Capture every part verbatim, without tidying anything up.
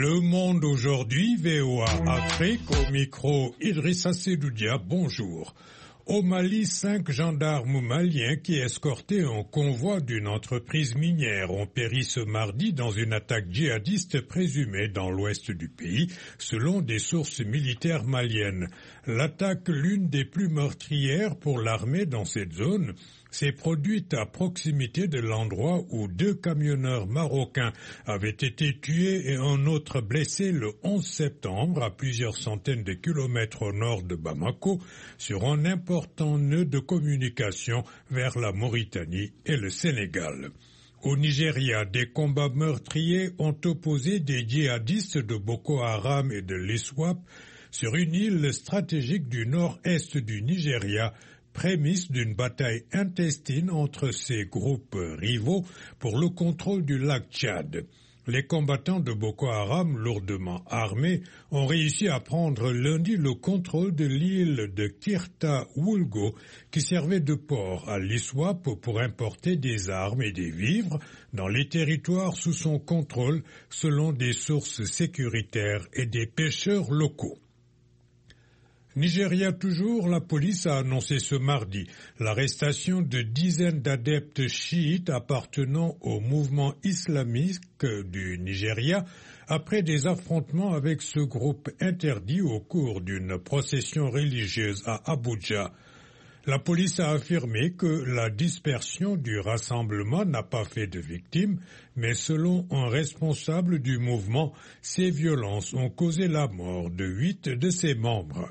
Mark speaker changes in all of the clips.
Speaker 1: Le Monde aujourd'hui, V O A Afrique, au micro Idrissa Sedoudia, bonjour. Au Mali, cinq gendarmes maliens qui escortaient un convoi d'une entreprise minière ont péri ce mardi dans une attaque djihadiste présumée dans l'ouest du pays, selon des sources militaires maliennes. L'attaque, l'une des plus meurtrières pour l'armée dans cette zone, s'est produite à proximité de l'endroit où deux camionneurs marocains avaient été tués et un autre blessé le onze septembre à plusieurs centaines de kilomètres au nord de Bamako, sur un important nœud de communication vers la Mauritanie et le Sénégal. Au Nigeria, des combats meurtriers ont opposé des djihadistes de Boko Haram et de l'ISWAP sur une île stratégique du nord-est du Nigeria, prémisse d'une bataille intestine entre ces groupes rivaux pour le contrôle du lac Tchad. Les combattants de Boko Haram, lourdement armés, ont réussi à prendre lundi le contrôle de l'île de Kirta Wulgo, qui servait de port à l'ISWAP pour importer des armes et des vivres dans les territoires sous son contrôle, selon des sources sécuritaires et des pêcheurs locaux. Nigeria toujours, la police a annoncé ce mardi l'arrestation de dizaines d'adeptes chiites appartenant au mouvement islamique du Nigeria après des affrontements avec ce groupe interdit au cours d'une procession religieuse à Abuja. La police a affirmé que la dispersion du rassemblement n'a pas fait de victimes, mais selon un responsable du mouvement, ces violences ont causé la mort de huit de ses membres.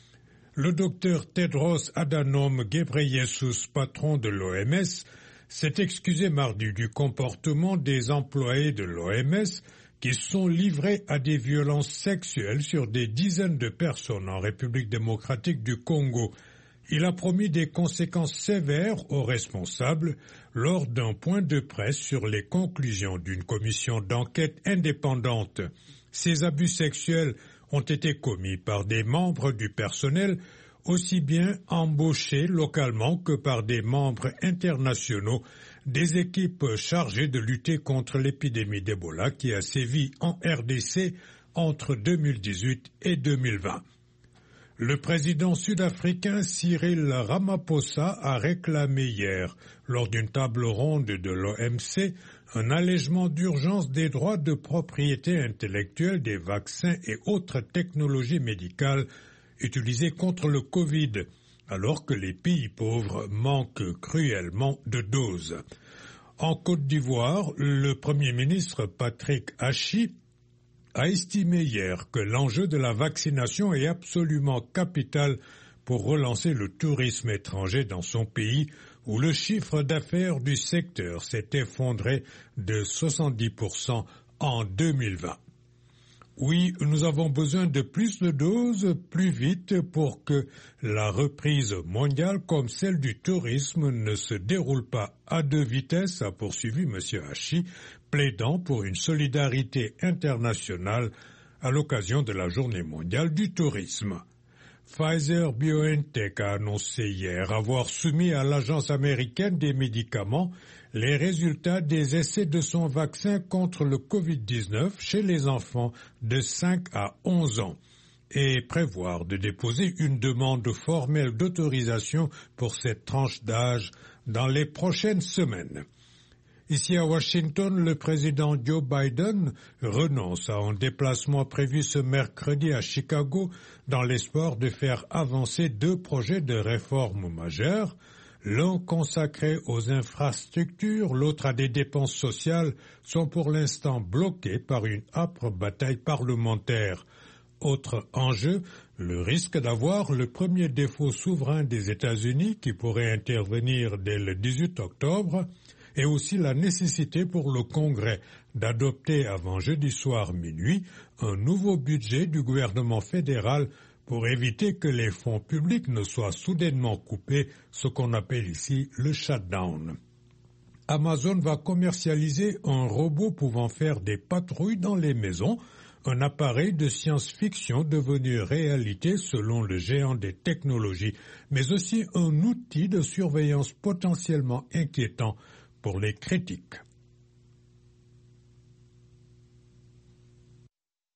Speaker 1: Le docteur Tedros Adhanom Ghebreyesus, patron de l'O M S, s'est excusé mardi du comportement des employés de l'O M S qui sont livrés à des violences sexuelles sur des dizaines de personnes en République démocratique du Congo. Il a promis des conséquences sévères aux responsables lors d'un point de presse sur les conclusions d'une commission d'enquête indépendante. Ces abus sexuels ont été commis par des membres du personnel, aussi bien embauchés localement que par des membres internationaux, des équipes chargées de lutter contre l'épidémie d'Ebola qui a sévi en R D C entre deux mille dix-huit et deux mille vingt. Le président sud-africain Cyril Ramaphosa a réclamé hier, lors d'une table ronde de l'O M C, un allègement d'urgence des droits de propriété intellectuelle des vaccins et autres technologies médicales utilisées contre le Covid, alors que les pays pauvres manquent cruellement de doses. En Côte d'Ivoire, le Premier ministre Patrick Hachi a estimé hier que l'enjeu de la vaccination est absolument capital pour relancer le tourisme étranger dans son pays, où le chiffre d'affaires du secteur s'est effondré de soixante-dix pour cent en deux mille vingt. Oui, nous avons besoin de plus de doses, plus vite, pour que la reprise mondiale comme celle du tourisme ne se déroule pas à deux vitesses, a poursuivi M. Hachi, plaidant pour une solidarité internationale à l'occasion de la Journée mondiale du tourisme. Pfizer-BioNTech a annoncé hier avoir soumis à l'Agence américaine des médicaments les résultats des essais de son vaccin contre le covid dix-neuf chez les enfants de cinq à onze ans et prévoir de déposer une demande formelle d'autorisation pour cette tranche d'âge dans les prochaines semaines. Ici à Washington, le président Joe Biden renonce à un déplacement prévu ce mercredi à Chicago dans l'espoir de faire avancer deux projets de réforme majeures, l'un consacré aux infrastructures, l'autre à des dépenses sociales, sont pour l'instant bloqués par une âpre bataille parlementaire. Autre enjeu, le risque d'avoir le premier défaut souverain des États-Unis qui pourrait intervenir dès le dix-huit octobre, et aussi la nécessité pour le Congrès d'adopter avant jeudi soir minuit un nouveau budget du gouvernement fédéral pour éviter que les fonds publics ne soient soudainement coupés, ce qu'on appelle ici le shutdown. Amazon va commercialiser un robot pouvant faire des patrouilles dans les maisons, un appareil de science-fiction devenu réalité selon le géant des technologies, mais aussi un outil de surveillance potentiellement inquiétant pour les critiques.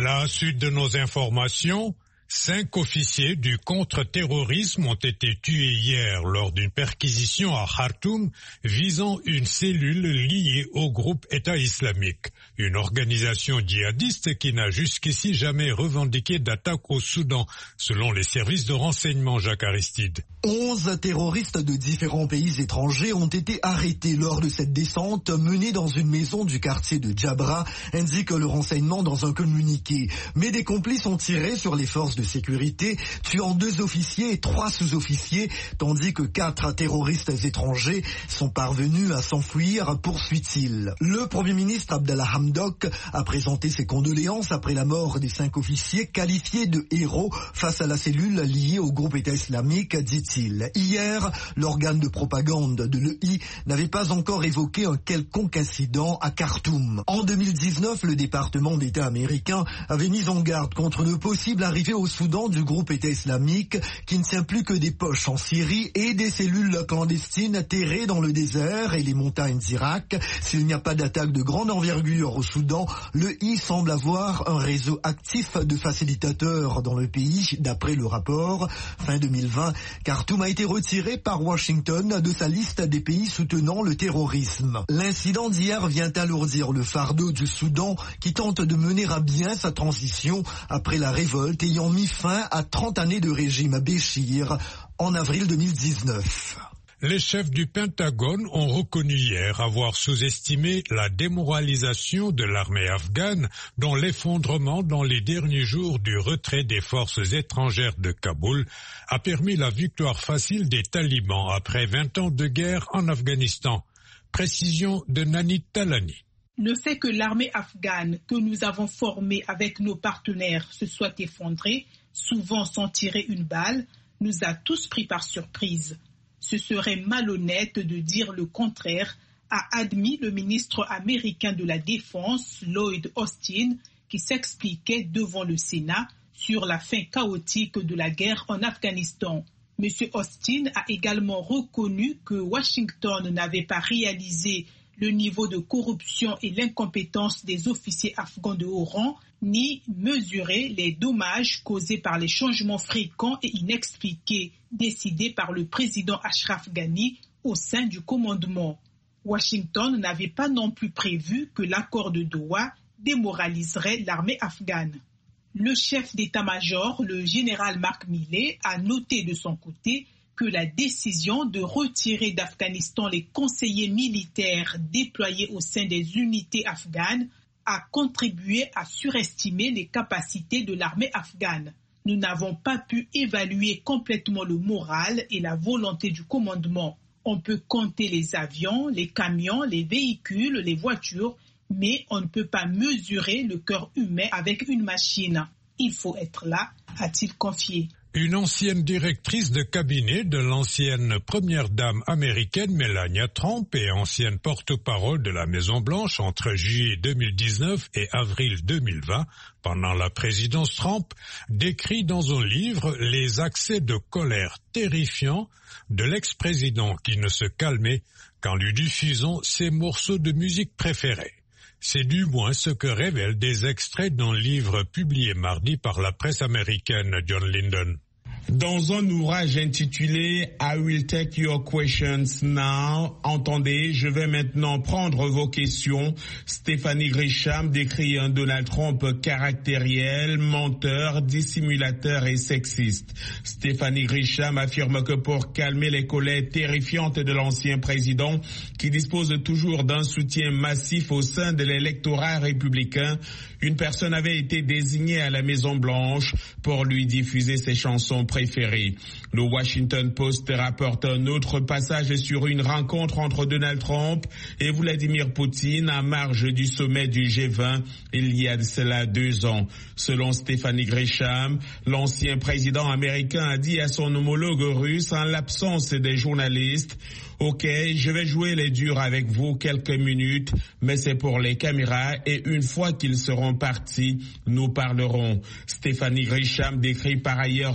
Speaker 1: La suite de nos informations. Cinq officiers du contre-terrorisme ont été tués hier lors d'une perquisition à Khartoum visant une cellule liée au groupe État islamique, une organisation djihadiste qui n'a jusqu'ici jamais revendiqué d'attaque au Soudan, selon les services de renseignement. Jacques Aristide.
Speaker 2: Onze terroristes de différents pays étrangers ont été arrêtés lors de cette descente menée dans une maison du quartier de Djabra, indique le renseignement dans un communiqué. Mais des complices ont tiré sur les forces de sécurité, tuant deux officiers et trois sous-officiers, tandis que quatre terroristes étrangers sont parvenus à s'enfuir, poursuit-il. Le Premier ministre Abdallah Hamdok a présenté ses condoléances après la mort des cinq officiers qualifiés de héros face à la cellule liée au groupe État islamique, dit-il. Hier, l'organe de propagande de l'E I n'avait pas encore évoqué un quelconque incident à Khartoum. En deux mille dix-neuf, le département d'État américain avait mis en garde contre une possible arrivée au Soudan du groupe État islamique qui ne tient plus que des poches en Syrie et des cellules clandestines terrées dans le désert et les montagnes d'Irak. S'il n'y a pas d'attaque de grande envergure au Soudan, l'E I semble avoir un réseau actif de facilitateurs dans le pays, d'après le rapport. Fin deux mille vingt, Khartoum a été retiré par Washington de sa liste des pays soutenant le terrorisme. L'incident d'hier vient alourdir le fardeau du Soudan qui tente de mener à bien sa transition après la révolte ayant mis fin à trente années de régime Béchir en avril deux mille dix-neuf.
Speaker 1: Les chefs du Pentagone ont reconnu hier avoir sous-estimé la démoralisation de l'armée afghane dont l'effondrement dans les derniers jours du retrait des forces étrangères de Kaboul a permis la victoire facile des talibans après vingt ans de guerre en Afghanistan. Précision de Nani Talani.
Speaker 3: Le fait que l'armée afghane que nous avons formée avec nos partenaires se soit effondrée, souvent sans tirer une balle, nous a tous pris par surprise. Ce serait malhonnête de dire le contraire, a admis le ministre américain de la Défense, Lloyd Austin, qui s'expliquait devant le Sénat sur la fin chaotique de la guerre en Afghanistan. M. Austin a également reconnu que Washington n'avait pas réalisé le niveau de corruption et l'incompétence des officiers afghans de haut rang, ni mesurer les dommages causés par les changements fréquents et inexpliqués décidés par le président Ashraf Ghani au sein du commandement. Washington n'avait pas non plus prévu que l'accord de Doha démoraliserait l'armée afghane. Le chef d'état-major, le général Mark Milley, a noté de son côté que la décision de retirer d'Afghanistan les conseillers militaires déployés au sein des unités afghanes a contribué à surestimer les capacités de l'armée afghane. Nous n'avons pas pu évaluer complètement le moral et la volonté du commandement. On peut compter les avions, les camions, les véhicules, les voitures, mais on ne peut pas mesurer le cœur humain avec une machine. Il faut être là, a-t-il confié.
Speaker 1: Une ancienne directrice de cabinet de l'ancienne première dame américaine Melania Trump et ancienne porte-parole de la Maison-Blanche entre juillet deux mille dix-neuf et avril deux mille vingt, pendant la présidence Trump, décrit dans un livre les accès de colère terrifiants de l'ex-président qui ne se calmait qu'en lui diffusant ses morceaux de musique préférés. C'est du moins ce que révèlent des extraits d'un livre publié mardi par la presse américaine John Linden.
Speaker 4: Dans un ouvrage intitulé « I will take your questions now », entendez, je vais maintenant prendre vos questions. Stephanie Grisham décrit un Donald Trump caractériel, menteur, dissimulateur et sexiste. Stephanie Grisham affirme que pour calmer les colères terrifiantes de l'ancien président, qui dispose toujours d'un soutien massif au sein de l'électorat républicain, une personne avait été désignée à la Maison-Blanche pour lui diffuser ses chansons préférées. Le Washington Post rapporte un autre passage sur une rencontre entre Donald Trump et Vladimir Poutine à marge du sommet du G vingt il y a de cela deux ans. Selon Stephanie Grisham, l'ancien président américain a dit à son homologue russe en l'absence des journalistes: Ok, je vais jouer les durs avec vous quelques minutes, mais c'est pour les caméras et une fois qu'ils seront partis, nous parlerons. Stephanie Grisham décrit par ailleurs toujours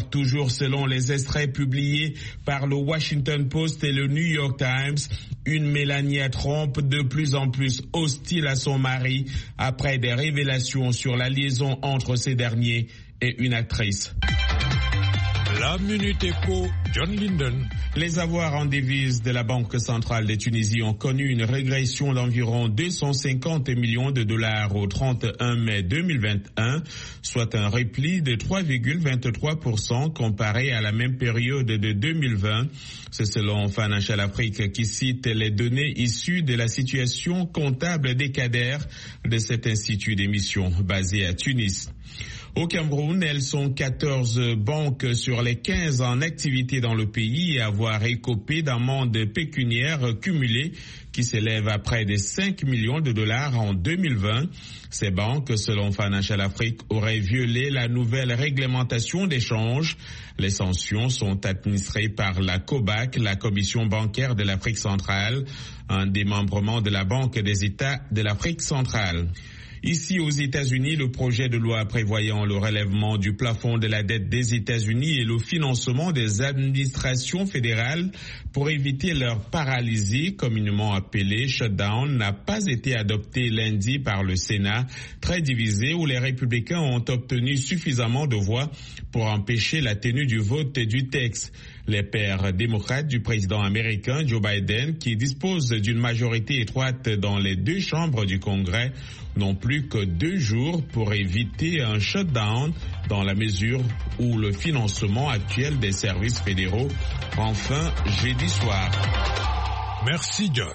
Speaker 4: jours, selon les extraits publiés par le Washington Post et le New York Times. Une Melania Trump de plus en plus hostile à son mari après des révélations sur la liaison entre ces derniers et une actrice.
Speaker 1: La Minute Éco, John Linden.
Speaker 4: Les avoirs en devises de la Banque centrale de Tunisie ont connu une régression d'environ deux cent cinquante millions de dollars au trente et un mai deux mille vingt et un, soit un repli de trois virgule vingt-trois pour cent comparé à la même période de deux mille vingt. C'est selon Financial Afrique qui cite les données issues de la situation comptable des cadres de cet institut d'émission basé à Tunis. Au Cameroun, elles sont quatorze banques sur les quinze en activité dans le pays à avoir écopé d'amendes pécuniaires cumulées qui s'élèvent à près de cinq millions de dollars en deux mille vingt. Ces banques, selon Financial Afrique, auraient violé la nouvelle réglementation d'échange. Les sanctions sont administrées par la COBAC, la Commission bancaire de l'Afrique centrale, un démembrement de la Banque des États de l'Afrique centrale. Ici aux États-Unis, le projet de loi prévoyant le relèvement du plafond de la dette des États-Unis et le financement des administrations fédérales pour éviter leur paralysie, communément appelée shutdown, n'a pas été adopté lundi par le Sénat, très divisé, où les républicains ont obtenu suffisamment de voix pour empêcher la tenue du vote du texte. Les pairs démocrates du président américain Joe Biden, qui dispose d'une majorité étroite dans les deux chambres du Congrès, n'ont plus que deux jours pour éviter un shutdown dans la mesure où le financement actuel des services fédéraux prend fin jeudi soir.
Speaker 1: Merci John.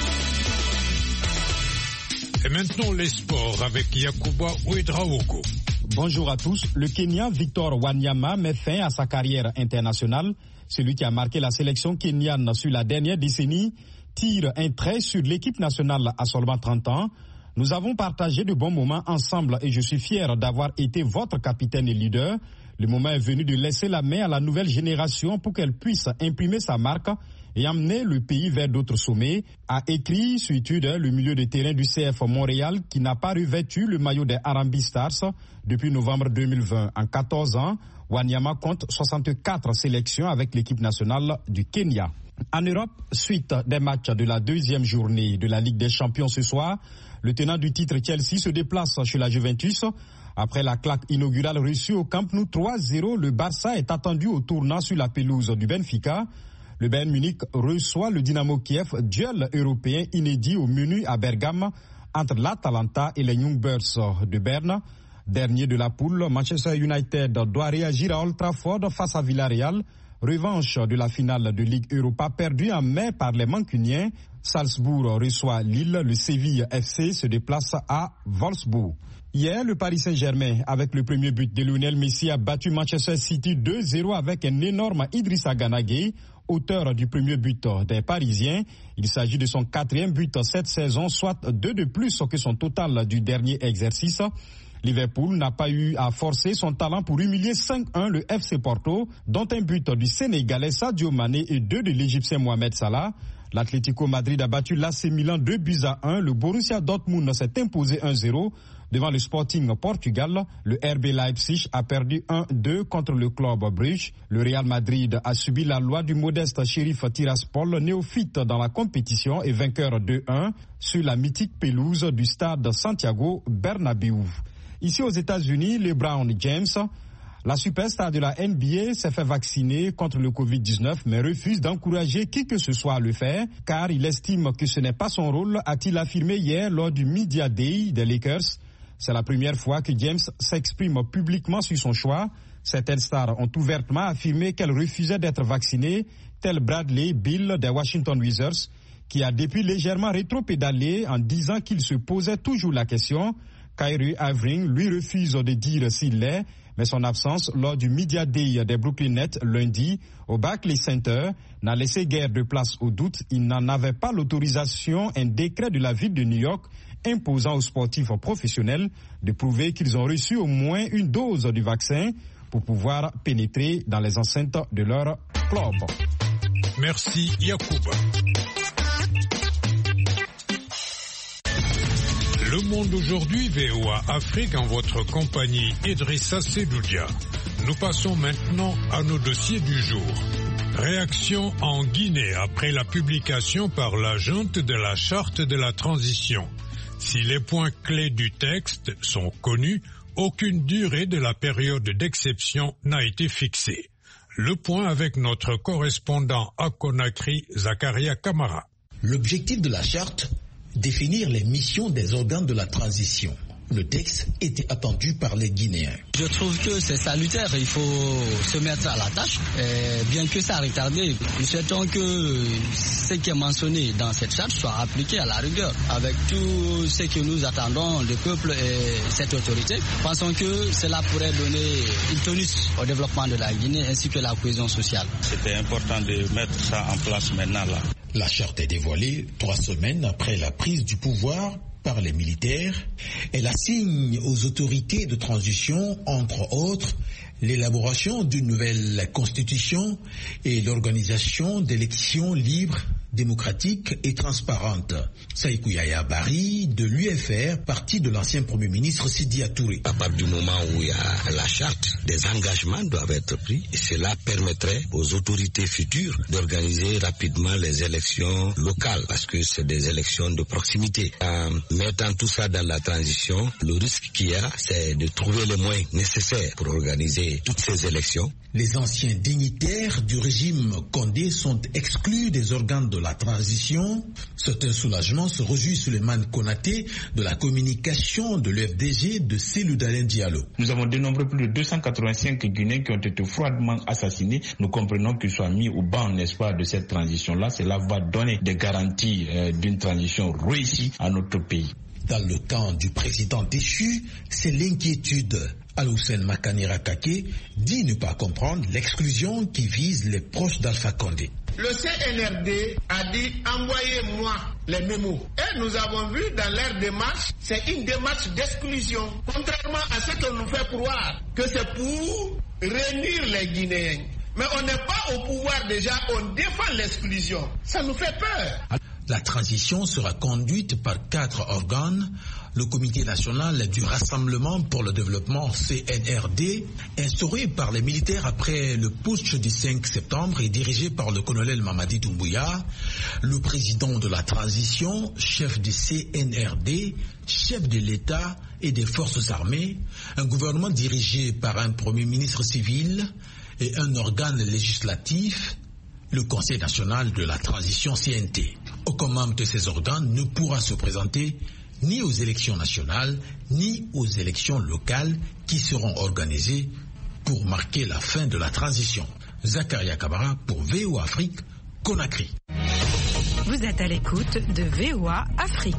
Speaker 1: Et maintenant les sports avec Yacouba Ouedraogo.
Speaker 5: Bonjour à tous. Le Kenyan Victor Wanyama met fin à sa carrière internationale. Celui qui a marqué la sélection kenyane sur la dernière décennie tire un trait sur l'équipe nationale à seulement trente ans. Nous avons partagé de bons moments ensemble et je suis fier d'avoir été votre capitaine et leader. Le moment est venu de laisser la main à la nouvelle génération pour qu'elle puisse imprimer sa marque et amener le pays vers d'autres sommets, a écrit sur Twitter le milieu de terrain du C F Montréal qui n'a pas revêtu le maillot des Harambee Stars depuis novembre deux mille vingt. En quatorze ans, Wanyama compte soixante-quatre sélections avec l'équipe nationale du Kenya. En Europe, suite des matchs de la deuxième journée de la Ligue des Champions ce soir, le tenant du titre Chelsea se déplace chez la Juventus. Après la claque inaugurale reçue au Camp Nou trois zéro, le Barça est attendu au tournant sur la pelouse du Benfica. Le Bayern Munich reçoit le Dynamo Kiev, duel européen inédit au menu à Bergame entre l'Atalanta et les Young Boys de Berne. Dernier de la poule, Manchester United doit réagir à Old Trafford face à Villarreal. Revanche de la finale de Ligue Europa perdue en mai par les Mancuniens. Salzbourg reçoit Lille, le Séville F C se déplace à Wolfsburg. Hier, le Paris Saint-Germain, avec le premier but de Lionel Messi, a battu Manchester City deux zéro avec un énorme Idrissa Gana Gueye, auteur du premier but des Parisiens. Il s'agit de son quatrième but cette saison, soit deux de plus que son total du dernier exercice. Liverpool n'a pas eu à forcer son talent pour humilier cinq un le F C Porto, dont un but du Sénégalais Sadio Mané et deux de l'Égyptien Mohamed Salah. L'Atlético Madrid a battu l'A C Milan deux buts à un. Le Borussia Dortmund s'est imposé un zéro devant le Sporting Portugal. Le R B Leipzig a perdu un deux contre le Club Brugge. Le Real Madrid a subi la loi du modeste Sheriff Tiraspol, néophyte dans la compétition et vainqueur deux un sur la mythique pelouse du stade Santiago Bernabéu. Ici aux États-Unis, LeBron James, la superstar de la N B A, s'est fait vacciner contre le covid dix-neuf mais refuse d'encourager qui que ce soit à le faire car il estime que ce n'est pas son rôle, a-t-il affirmé hier lors du Media Day des Lakers. C'est la première fois que James s'exprime publiquement sur son choix. Certaines stars ont ouvertement affirmé qu'elles refusaient d'être vaccinées, tel Bradley Beal des Washington Wizards, qui a depuis légèrement rétropédalé en disant qu'il se posait toujours la question. Kyrie Irving, lui, refuse de dire s'il l'est, mais son absence lors du Media Day des Brooklyn Nets lundi au Barclays Center n'a laissé guère de place au doute. Il n'en avait pas l'autorisation, un décret de la ville de New York imposant aux sportifs professionnels de prouver qu'ils ont reçu au moins une dose du vaccin pour pouvoir pénétrer dans les enceintes de leur club.
Speaker 1: Merci Yacouba. Le Monde aujourd'hui, V O A Afrique, en votre compagnie, Idrissa Sedoudia. Nous passons maintenant à nos dossiers du jour. Réaction en Guinée après la publication par la junte de la charte de la transition. Si les points clés du texte sont connus, aucune durée de la période d'exception n'a été fixée. Le point avec notre correspondant à Conakry, Zakaria Kamara.
Speaker 6: L'objectif de la charte, définir les missions des organes de la transition. Le texte était attendu par les Guinéens.
Speaker 7: Je trouve que c'est salutaire, il faut se mettre à la tâche, et bien que ça a retardé. Nous souhaitons que ce qui est mentionné dans cette charte soit appliqué à la rigueur. Avec tout ce que nous attendons, le peuple et cette autorité, pensons que cela pourrait donner une tonus au développement de la Guinée ainsi que la cohésion sociale.
Speaker 8: C'était important de mettre ça en place maintenant là.
Speaker 6: La charte est dévoilée trois semaines après la prise du pouvoir par les militaires. Elle assigne aux autorités de transition, entre autres, l'élaboration d'une nouvelle constitution et l'organisation d'élections libres, démocratiques et transparentes. Saïkou Yaya Bari, de l'U F R, parti de l'ancien Premier ministre Sidi Touré.
Speaker 9: À partir du moment où il y a la charte, des engagements doivent être pris et cela permettrait aux autorités futures d'organiser rapidement les élections locales parce que c'est des élections de proximité. En mettant tout ça dans la transition, le risque qu'il y a, c'est de trouver les moyens nécessaires pour organiser toutes ces élections.
Speaker 6: Les anciens dignitaires du régime Condé sont exclus des organes de la transition. C'est un soulagement, se réjouit Souleymane Konaté de la communication de l'U F D G de Cellou Dalein Diallo.
Speaker 4: Nous avons dénombré plus de deux cent quatre-vingt-cinq Guinéens qui ont été froidement assassinés. Nous comprenons qu'ils soient mis au banc, n'est-ce pas, de cette transition-là. Cela va donner des garanties euh, d'une transition réussie à notre pays.
Speaker 6: Dans le camp du président déchu, c'est l'inquiétude. Al-Hussein Makanira Kake dit ne pas comprendre l'exclusion qui vise les proches d'Alpha Condé.
Speaker 10: Le C N R D a dit envoyez-moi les mémos. Et nous avons vu dans leur démarche, c'est une démarche d'exclusion. Contrairement à ce que nous fait croire que c'est pour réunir les Guinéens. Mais on n'est pas au pouvoir déjà, on défend l'exclusion. Ça nous fait peur.
Speaker 6: La transition sera conduite par quatre organes. Le Comité national du Rassemblement pour le développement C N R D, instauré par les militaires après le putsch du cinq septembre et dirigé par le colonel Mamadi Doumbouya, le président de la transition, chef du C N R D, chef de l'État et des forces armées, un gouvernement dirigé par un premier ministre civil et un organe législatif, le Conseil national de la transition C N T. Aucun membre de ces organes ne pourra se présenter ni aux élections nationales, ni aux élections locales qui seront organisées pour marquer la fin de la transition. Zakaria Kamara pour V O A Afrique, Conakry.
Speaker 11: Vous êtes à l'écoute de V O A Afrique.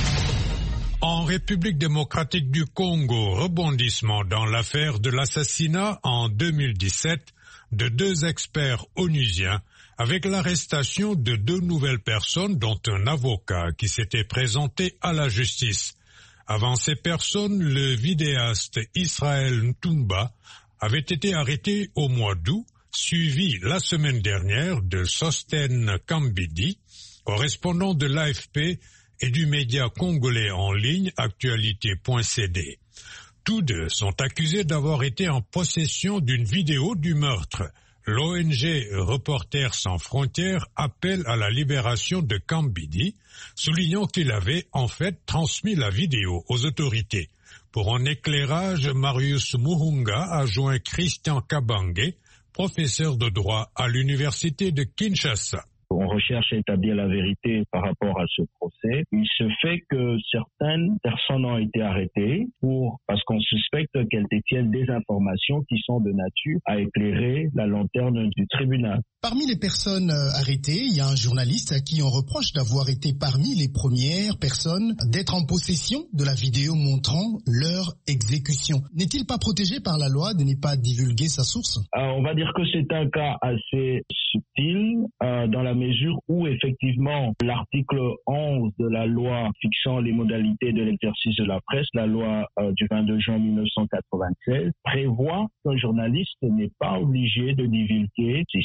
Speaker 1: En République démocratique du Congo, rebondissement dans l'affaire de l'assassinat en deux mille dix-sept de deux experts onusiens avec l'arrestation de deux nouvelles personnes dont un avocat qui s'était présenté à la justice. Avant ces personnes, le vidéaste Israël Ntumba avait été arrêté au mois d'août, suivi la semaine dernière de Sosten Kambidi, correspondant de l'A F P et du média congolais en ligne actualité point c d. Tous deux sont accusés d'avoir été en possession d'une vidéo du meurtre. L'O N G Reporters sans frontières appelle à la libération de Kambidi, soulignant qu'il avait en fait transmis la vidéo aux autorités. Pour un éclairage, Marius Muhunga a joint Christian Kabange, professeur de droit à l'université de Kinshasa.
Speaker 12: On recherche à établir la vérité par rapport à ce procès. Il se fait que certaines personnes ont été arrêtées pour, parce qu'on suspecte qu'elles détiennent des informations qui sont de nature à éclairer la lanterne du tribunal.
Speaker 13: Parmi les personnes arrêtées, il y a un journaliste à qui on reproche d'avoir été parmi les premières personnes d'être en possession de la vidéo montrant leur exécution. N'est-il pas protégé par la loi de ne pas divulguer sa source?
Speaker 12: Alors, on va dire que c'est un cas assez subtil euh, dans la mesure où effectivement l'article onze de la loi fixant les modalités de l'exercice de la presse, la loi euh, du vingt-deux juin mille neuf cent quatre-vingt-seize, prévoit qu'un journaliste n'est pas obligé de divulguer ses sources.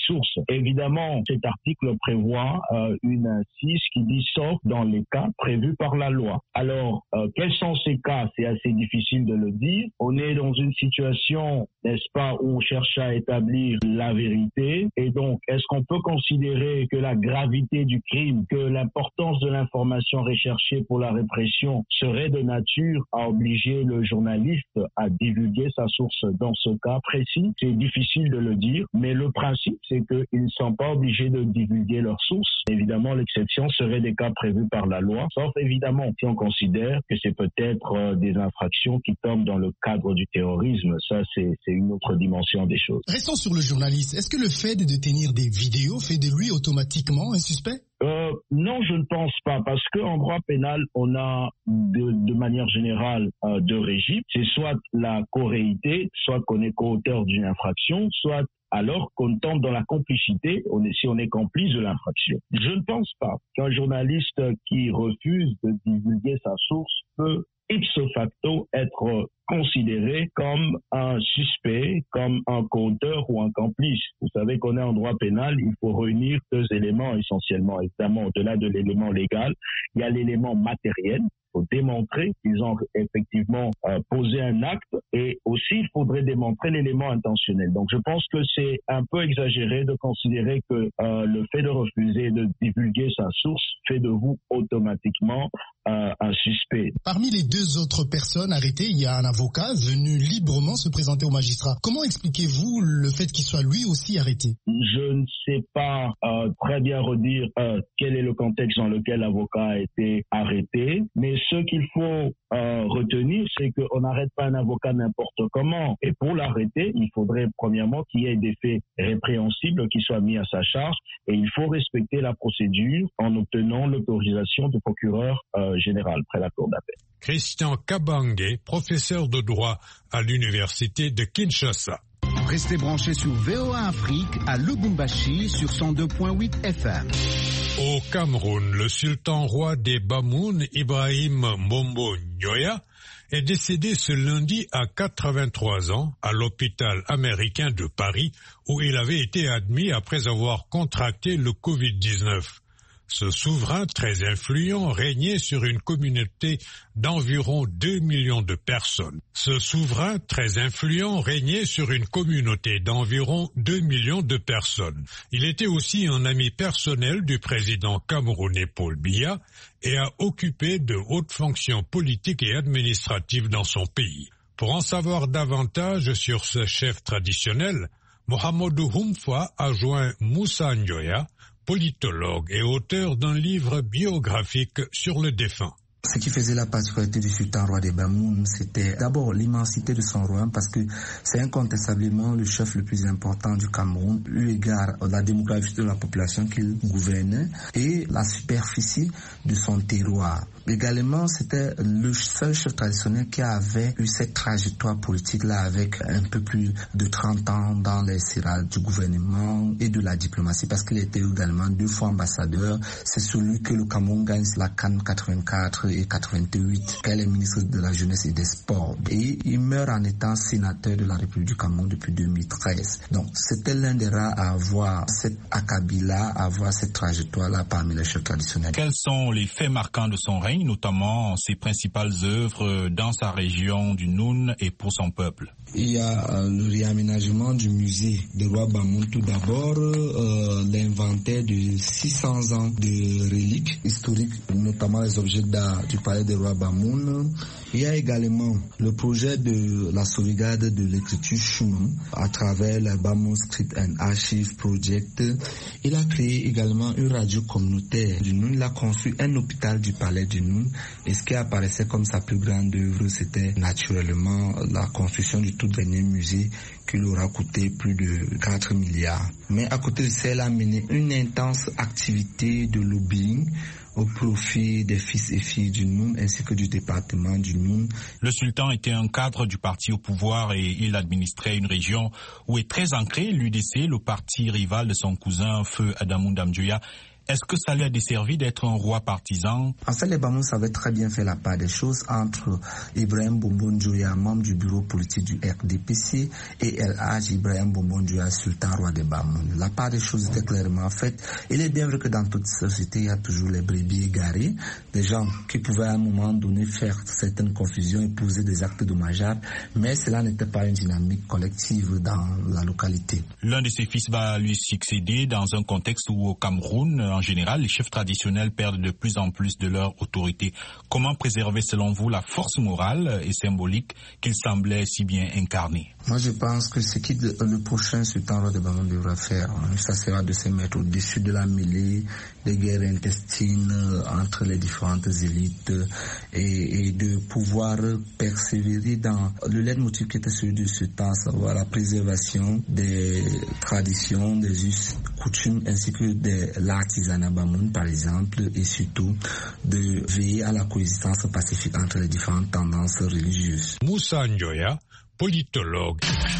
Speaker 12: évidemment, cet article prévoit euh, une incise qui dit sauf dans les cas prévus par la loi. Alors, euh, quels sont ces cas? C'est assez difficile de le dire. On est dans une situation, n'est-ce pas, où on cherche à établir la vérité. Et donc, est-ce qu'on peut considérer que la gravité du crime, que l'importance de l'information recherchée pour la répression serait de nature à obliger le journaliste à divulguer sa source dans ce cas précis? C'est difficile de le dire, mais le principe, c'est qu'ils ne sont pas obligés de divulguer leur source. Évidemment, l'exception serait des cas prévus par la loi, sauf évidemment si on considère que c'est peut-être euh, des infractions qui tombent dans le cadre du terrorisme. Ça, c'est, c'est une autre dimension des choses.
Speaker 13: Restons sur le journaliste. Est-ce que le fait de détenir des vidéos fait de lui automatiquement un suspect?
Speaker 12: Euh, non, je ne pense pas, parce qu'en droit pénal, on a de, de manière générale euh, deux régimes. C'est soit la corréité, soit qu'on est co-auteur d'une infraction, soit alors qu'on tombe dans la complicité, on est, si on est complice de l'infraction. Je ne pense pas qu'un journaliste qui refuse de divulguer sa source peut ipso facto être considéré comme un suspect, comme un co-auteur ou un complice. Vous savez qu'on est en droit pénal, il faut réunir deux éléments essentiellement. Évidemment, au-delà de l'élément légal, il y a l'élément matériel. Il faut démontrer qu'ils ont effectivement euh, posé un acte, et aussi il faudrait démontrer l'élément intentionnel. Donc je pense que c'est un peu exagéré de considérer que euh, le fait de refuser de divulguer sa source fait de vous automatiquement euh, un suspect.
Speaker 13: Parmi les deux autres personnes arrêtées, il y a un avocat venu librement se présenter au magistrat. Comment expliquez-vous le fait qu'il soit lui aussi arrêté?
Speaker 12: Je ne sais pas euh, très bien redire euh, quel est le contexte dans lequel l'avocat a été arrêté, mais ce qu'il faut euh, retenir, c'est qu'on n'arrête pas un avocat n'importe comment. Et pour l'arrêter, il faudrait premièrement qu'il y ait des faits répréhensibles qui soient mis à sa charge, et il faut respecter la procédure en obtenant l'autorisation du procureur euh, général près la cour d'appel.
Speaker 1: Christian Kabange, professeur de droit à l'université de Kinshasa.
Speaker 14: Restez branchés sur V O A Afrique à Lubumbashi sur cent deux virgule huit F M.
Speaker 1: Au Cameroun, le sultan roi des Bamoun, Ibrahim Mbombo Nyoya, est décédé ce lundi à quatre-vingt-trois ans à l'hôpital américain de Paris, où il avait été admis après avoir contracté le covid dix-neuf. Ce souverain très influent régnait sur une communauté d'environ deux millions de personnes. Ce souverain très influent régnait sur une communauté d'environ deux millions de personnes. Il était aussi un ami personnel du président camerounais Paul Biya et a occupé de hautes fonctions politiques et administratives dans son pays. Pour en savoir davantage sur ce chef traditionnel, Mohamedou Humfa a joint Moussa Nyoya, politologue et auteur d'un livre biographique sur le défunt.
Speaker 15: Ce qui faisait la particularité du sultan roi des Bamoun, c'était d'abord l'immensité de son royaume, parce que c'est incontestablement le chef le plus important du Cameroun, eu égard à la démographie de la population qu'il gouvernait et la superficie de son terroir. Également, c'était le seul chef traditionnel qui avait eu cette trajectoire politique-là avec un peu plus de trente ans dans les sirades du gouvernement et de la diplomatie, parce qu'il était également deux fois ambassadeur. C'est celui que le Cameroun gagne la CAN quatre-vingt-quatre et quatre-vingt-huit, qu'elle est ministre de la Jeunesse et des Sports. Et il meurt en étant sénateur de la République du Cameroun depuis deux mille treize. Donc, c'était l'un des rares à avoir cette acabit-là, à avoir cette trajectoire-là parmi les chefs traditionnels.
Speaker 5: Quels sont les faits marquants de son règne, notamment ses principales œuvres dans sa région du Noun et pour son peuple?
Speaker 15: Il y a euh, le réaménagement du musée de roi Bamoun. Tout d'abord, euh, l'inventaire de six cents ans de reliques historiques, notamment les objets d'art du palais de roi Bamoun. Il y a également le projet de la sauvegarde de l'écriture Shuman à travers le Bamoun Script and Archive Project. Il a créé également une radio communautaire du Noun. Il a conçu un hôpital du palais du Noun. Et ce qui apparaissait comme sa plus grande œuvre, c'était naturellement la construction du tout dernier musée qui lui aura coûté plus de quatre milliards. Mais à côté de ça, elle a mené une intense activité de lobbying au profit des fils et filles du Noun ainsi que du département du Noun.
Speaker 5: Le sultan était un cadre du parti au pouvoir et il administrait une région où est très ancré l'U D C, le parti rival de son cousin Feu Adamou Damdjoya. Est-ce que ça lui a desservi d'être un roi partisan?
Speaker 15: En fait, les Bamouns savaient très bien faire la part des choses entre Ibrahim Bombon-Dioya, membre du bureau politique du R D P C, et El Hadj Ibrahim Bombon-Dioya, sultan roi des Bamouns. La part des choses était clairement faite. Il est bien vrai que dans toute société, il y a toujours les brebis égarés, des gens qui pouvaient à un moment donné faire certaines confusions et poser des actes dommageables, mais cela n'était pas une dynamique collective dans la localité.
Speaker 5: L'un de ses fils va lui succéder dans un contexte où au Cameroun, en général, les chefs traditionnels perdent de plus en plus de leur autorité. Comment préserver selon vous la force morale et symbolique qu'il semblait si bien incarner?
Speaker 15: Moi, je pense que ce que le prochain sultan roi de Bamouns devra faire, ça sera de se mettre au-dessus de la mêlée, des guerres intestines entre les différentes élites et, et de pouvoir persévérer dans le leitmotiv qui était celui de ce temps, à savoir la préservation des traditions, des us, coutumes ainsi que de l'artisanat Bamoun par exemple, et surtout de veiller à la coexistence pacifique entre les différentes tendances religieuses.
Speaker 1: Moussa Njoya, politologue.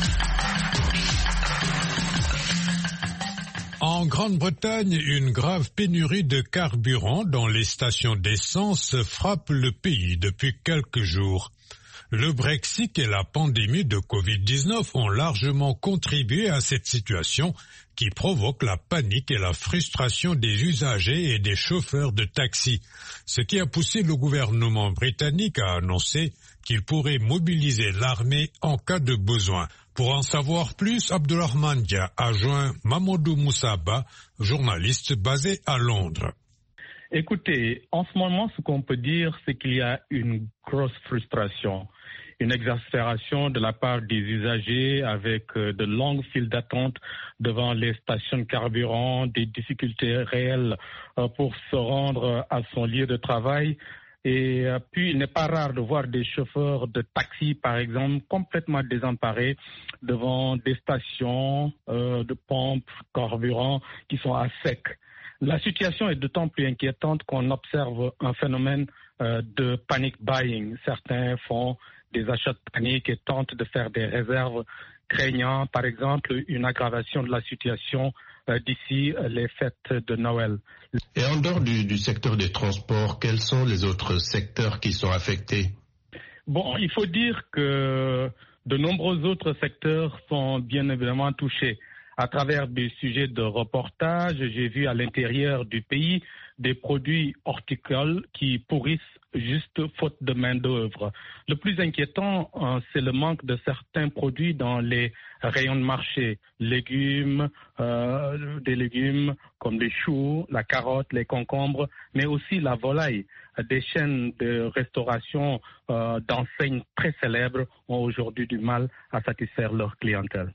Speaker 1: En Grande-Bretagne, une grave pénurie de carburant dans les stations d'essence frappe le pays depuis quelques jours. Le Brexit et la pandémie de covid dix-neuf ont largement contribué à cette situation qui provoque la panique et la frustration des usagers et des chauffeurs de taxi, ce qui a poussé le gouvernement britannique à annoncer qu'il pourrait mobiliser l'armée en cas de besoin. Pour en savoir plus, Abdourahmane Dia a joint Mamadou Moussaba, journaliste basé à Londres.
Speaker 16: Écoutez, en ce moment, ce qu'on peut dire, c'est qu'il y a une grosse frustration, une exaspération de la part des usagers avec de longues files d'attente devant les stations de carburant, des difficultés réelles pour se rendre à son lieu de travail. Et puis, il n'est pas rare de voir des chauffeurs de taxi, par exemple, complètement désemparés devant des stations euh, de pompes, carburant qui sont à sec. La situation est d'autant plus inquiétante qu'on observe un phénomène euh, de panic buying. Certains font des achats de panique et tentent de faire des réserves, craignant, par exemple, une aggravation de la situation euh, d'ici les fêtes de Noël.
Speaker 17: Et en dehors du, du secteur des transports, quels sont les autres secteurs qui sont affectés?
Speaker 16: Bon, il faut dire que de nombreux autres secteurs sont bien évidemment touchés. À travers des sujets de reportage, j'ai vu à l'intérieur du pays des produits horticoles qui pourrissent juste faute de main-d'œuvre. Le plus inquiétant, c'est le manque de certains produits dans les rayons de marché. Légumes, euh, des légumes comme les choux, la carotte, les concombres, mais aussi la volaille. Des chaînes de restauration euh, d'enseignes très célèbres ont aujourd'hui du mal à satisfaire leur clientèle.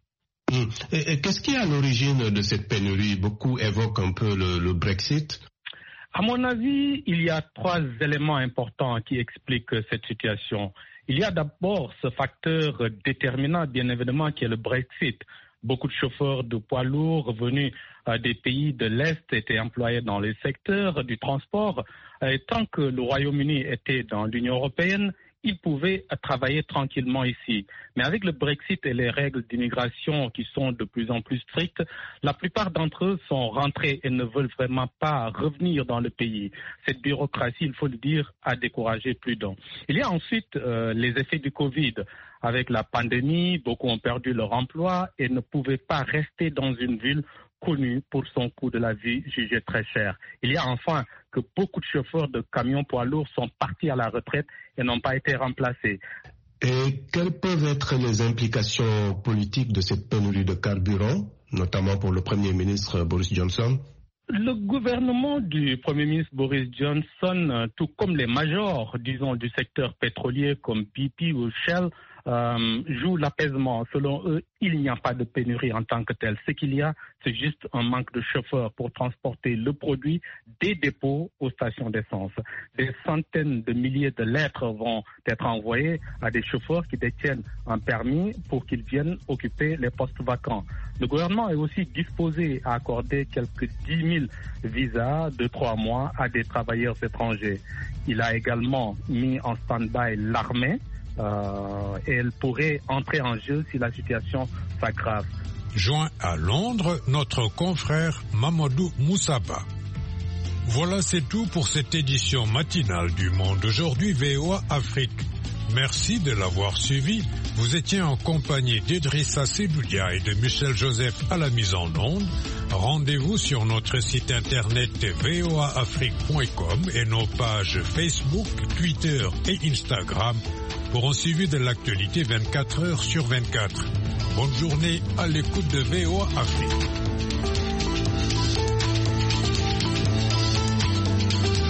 Speaker 17: Et, et qu'est-ce qui est à l'origine de cette pénurie? Beaucoup évoquent un peu le, le Brexit.
Speaker 16: À mon avis, il y a trois éléments importants qui expliquent cette situation. Il y a d'abord ce facteur déterminant, bien évidemment, qui est le Brexit. Beaucoup de chauffeurs de poids lourds venus euh, des pays de l'Est étaient employés dans les secteurs du transport. Et tant que le Royaume-Uni était dans l'Union européenne, ils pouvaient travailler tranquillement ici. Mais avec le Brexit et les règles d'immigration qui sont de plus en plus strictes, la plupart d'entre eux sont rentrés et ne veulent vraiment pas revenir dans le pays. Cette bureaucratie, il faut le dire, a découragé plus d'un. Il y a ensuite euh, les effets du Covid. Avec la pandémie, beaucoup ont perdu leur emploi et ne pouvaient pas rester dans une ville connue pour son coût de la vie jugé très cher. Il y a enfin que beaucoup de chauffeurs de camions poids lourds sont partis à la retraite et n'ont pas été remplacés.
Speaker 17: Et quelles peuvent être les implications politiques de cette pénurie de carburant, notamment pour le Premier ministre Boris Johnson?
Speaker 16: Le gouvernement du Premier ministre Boris Johnson, tout comme les majors, disons, du secteur pétrolier comme B P ou Shell, Euh, joue l'apaisement. Selon eux, il n'y a pas de pénurie en tant que telle. Ce qu'il y a, c'est juste un manque de chauffeurs pour transporter le produit des dépôts aux stations d'essence. Des centaines de milliers de lettres vont être envoyées à des chauffeurs qui détiennent un permis pour qu'ils viennent occuper les postes vacants. Le gouvernement est aussi disposé à accorder quelques dix mille visas de trois mois à des travailleurs étrangers. Il a également mis en stand-by l'armée. Euh, et elle pourrait entrer en jeu si la situation s'aggrave.
Speaker 1: Joint à Londres, notre confrère Mamadou Moussaba. Voilà, c'est tout pour cette édition matinale du Monde Aujourd'hui V O A Afrique. Merci de l'avoir suivi. Vous étiez en compagnie d'Idrissa Sedoudia et de Michel Joseph à la mise en onde. Rendez-vous sur notre site internet v o a afrique point com et nos pages Facebook, Twitter et Instagram pour un suivi de l'actualité vingt-quatre heures sur vingt-quatre. Bonne journée à l'écoute de V O A Afrique.